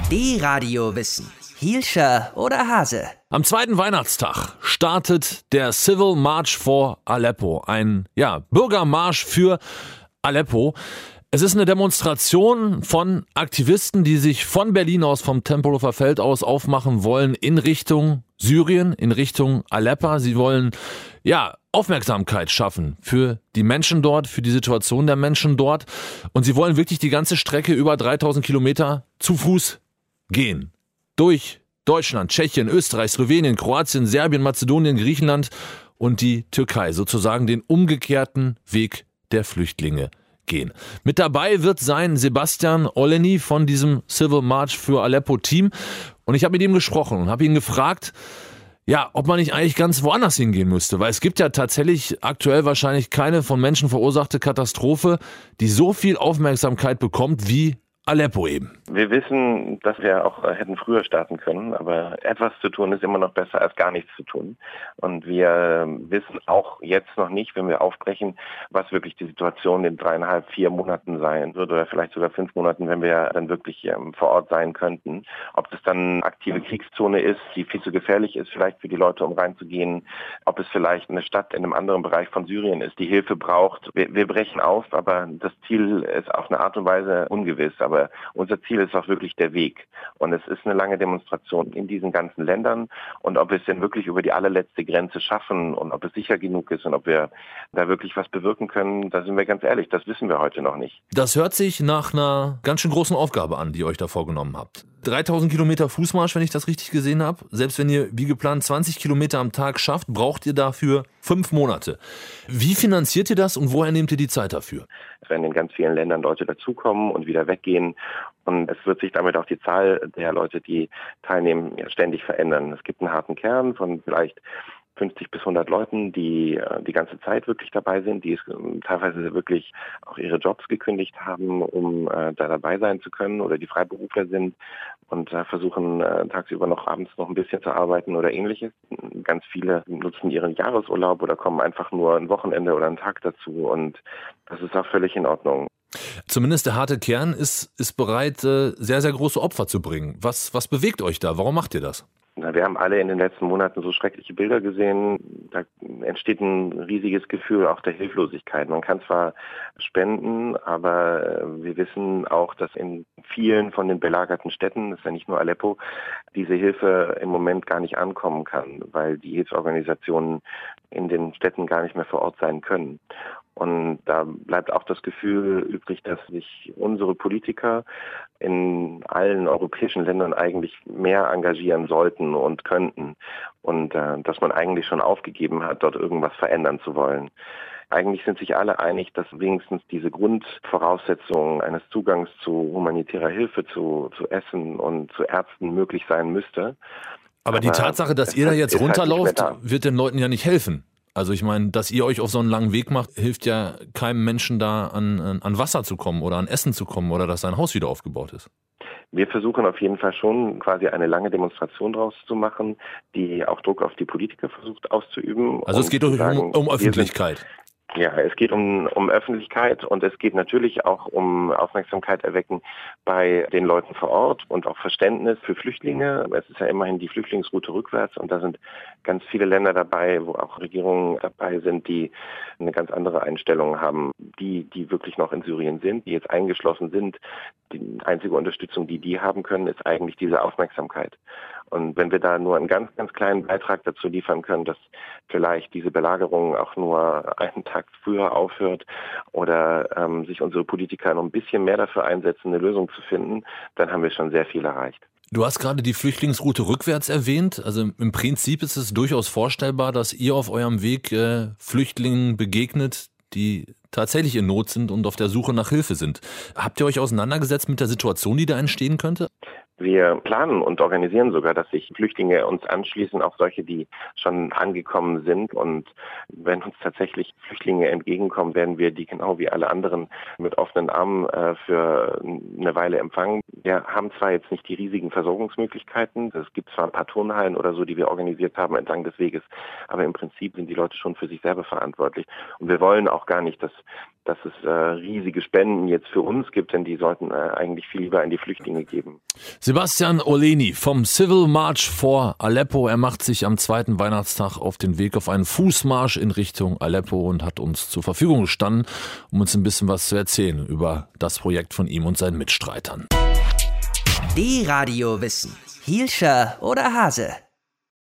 D-Radio Wissen. Hielscher oder Hase? Am zweiten Weihnachtstag startet der Civil March for Aleppo, ein Bürgermarsch für Aleppo. Es ist eine Demonstration von Aktivisten, die sich von Berlin aus, vom Tempelhofer Feld aus aufmachen wollen in Richtung Syrien, in Richtung Aleppo. Sie wollen Aufmerksamkeit schaffen für die Menschen dort, für die Situation der Menschen dort. Und sie wollen wirklich die ganze Strecke über 3000 Kilometer zu Fuß gehen. Durch Deutschland, Tschechien, Österreich, Slowenien, Kroatien, Serbien, Mazedonien, Griechenland und die Türkei. Sozusagen den umgekehrten Weg der Flüchtlinge gehen. Mit dabei wird sein Sebastian Oleni von diesem Civil March für Aleppo Team. Und ich habe mit ihm gesprochen und habe ihn gefragt, ob man nicht eigentlich ganz woanders hingehen müsste. Weil es gibt ja tatsächlich aktuell wahrscheinlich keine von Menschen verursachte Katastrophe, die so viel Aufmerksamkeit bekommt wie Aleppo eben. Wir wissen, dass wir auch hätten früher starten können, aber etwas zu tun ist immer noch besser als gar nichts zu tun. Und wir wissen auch jetzt noch nicht, wenn wir aufbrechen, was wirklich die Situation in 3,5, 4 Monaten sein wird oder vielleicht sogar 5 Monaten, wenn wir dann wirklich vor Ort sein könnten. Ob das dann aktive Kriegszone ist, die viel zu gefährlich ist vielleicht für die Leute, um reinzugehen. Ob es vielleicht eine Stadt in einem anderen Bereich von Syrien ist, die Hilfe braucht. Wir brechen auf, aber das Ziel ist auf eine Art und Weise ungewiss. Aber unser Ziel ist auch wirklich der Weg. Und es ist eine lange Demonstration in diesen ganzen Ländern. Und ob wir es denn wirklich über die allerletzte Grenze schaffen und ob es sicher genug ist und ob wir da wirklich was bewirken können, da sind wir ganz ehrlich, das wissen wir heute noch nicht. Das hört sich nach einer ganz schön großen Aufgabe an, die ihr euch da vorgenommen habt. 3000 Kilometer Fußmarsch, wenn ich das richtig gesehen habe. Selbst wenn ihr wie geplant 20 Kilometer am Tag schafft, braucht ihr dafür 5 Monate. Wie finanziert ihr das und woher nehmt ihr die Zeit dafür? Es werden in ganz vielen Ländern Leute dazukommen und wieder weggehen. Und es wird sich damit auch die Zahl der Leute, die teilnehmen, ständig verändern. Es gibt einen harten Kern von vielleicht 50 bis 100 Leuten, die die ganze Zeit wirklich dabei sind, die teilweise wirklich auch ihre Jobs gekündigt haben, um da dabei sein zu können oder die Freiberufler sind und versuchen tagsüber noch abends noch ein bisschen zu arbeiten oder ähnliches. Ganz viele nutzen ihren Jahresurlaub oder kommen einfach nur ein Wochenende oder einen Tag dazu und das ist auch völlig in Ordnung. Zumindest der harte Kern ist bereit, sehr, sehr große Opfer zu bringen. Was bewegt euch da? Warum macht ihr das? Wir haben alle in den letzten Monaten so schreckliche Bilder gesehen. Da entsteht ein riesiges Gefühl auch der Hilflosigkeit. Man kann zwar spenden, aber wir wissen auch, dass in vielen von den belagerten Städten, das ist ja nicht nur Aleppo, diese Hilfe im Moment gar nicht ankommen kann, weil die Hilfsorganisationen in den Städten gar nicht mehr vor Ort sein können. Und da bleibt auch das Gefühl übrig, dass sich unsere Politiker in allen europäischen Ländern eigentlich mehr engagieren sollten und könnten. Und dass man eigentlich schon aufgegeben hat, dort irgendwas verändern zu wollen. Eigentlich sind sich alle einig, dass wenigstens diese Grundvoraussetzungen eines Zugangs zu humanitärer Hilfe, zu Essen und zu Ärzten möglich sein müsste. Aber die Tatsache, dass ihr da jetzt runterlauft, wird den Leuten ja nicht helfen. Also ich meine, dass ihr euch auf so einen langen Weg macht, hilft ja keinem Menschen da an Wasser zu kommen oder an Essen zu kommen oder dass sein Haus wieder aufgebaut ist. Wir versuchen auf jeden Fall schon quasi eine lange Demonstration draus zu machen, die auch Druck auf die Politiker versucht auszuüben. Also es geht euch um Öffentlichkeit. Ja, es geht um Öffentlichkeit und es geht natürlich auch um Aufmerksamkeit erwecken bei den Leuten vor Ort und auch Verständnis für Flüchtlinge. Es ist ja immerhin die Flüchtlingsroute rückwärts und da sind ganz viele Länder dabei, wo auch Regierungen dabei sind, die eine ganz andere Einstellung haben, die wirklich noch in Syrien sind, die jetzt eingeschlossen sind. Die einzige Unterstützung, die haben können, ist eigentlich diese Aufmerksamkeit. Und wenn wir da nur einen ganz, ganz kleinen Beitrag dazu liefern können, dass vielleicht diese Belagerung auch nur einen Tag früher aufhört oder sich unsere Politiker noch ein bisschen mehr dafür einsetzen, eine Lösung zu finden, dann haben wir schon sehr viel erreicht. Du hast gerade die Flüchtlingsroute rückwärts erwähnt. Also im Prinzip ist es durchaus vorstellbar, dass ihr auf eurem Weg Flüchtlingen begegnet, die tatsächlich in Not sind und auf der Suche nach Hilfe sind. Habt ihr euch auseinandergesetzt mit der Situation, die da entstehen könnte? Wir planen und organisieren sogar, dass sich Flüchtlinge uns anschließen, auch solche, die schon angekommen sind. Und wenn uns tatsächlich Flüchtlinge entgegenkommen, werden wir die genau wie alle anderen mit offenen Armen für eine Weile empfangen. Wir haben zwar jetzt nicht die riesigen Versorgungsmöglichkeiten, es gibt zwar ein paar Turnhallen oder so, die wir organisiert haben entlang des Weges, aber im Prinzip sind die Leute schon für sich selber verantwortlich. Und wir wollen auch gar nicht, dass es riesige Spenden jetzt für uns gibt, denn die sollten eigentlich viel lieber an die Flüchtlinge geben. Sebastian Oleni vom Civil March for Aleppo. Er macht sich am zweiten Weihnachtstag auf den Weg auf einen Fußmarsch in Richtung Aleppo und hat uns zur Verfügung gestanden, um uns ein bisschen was zu erzählen über das Projekt von ihm und seinen Mitstreitern. Die Radio Wissen. Hielscher oder Hase?